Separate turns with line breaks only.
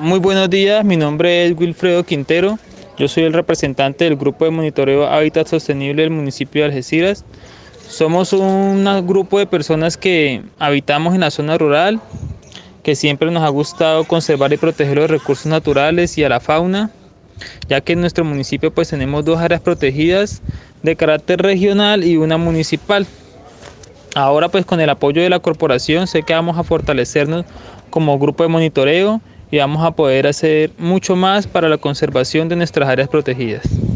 Muy buenos días, mi nombre es Wilfredo Quintero, yo soy el representante del Grupo de Monitoreo Hábitat Sostenible del municipio de Algeciras. Somos un grupo de personas que habitamos en la zona rural, que siempre nos ha gustado conservar y proteger los recursos naturales y a la fauna, ya que en nuestro municipio pues tenemos dos áreas protegidas de carácter regional y una municipal. Ahora pues con el apoyo de la corporación sé que vamos a fortalecernos como grupo de monitoreo y vamos a poder hacer mucho más para la conservación de nuestras áreas protegidas.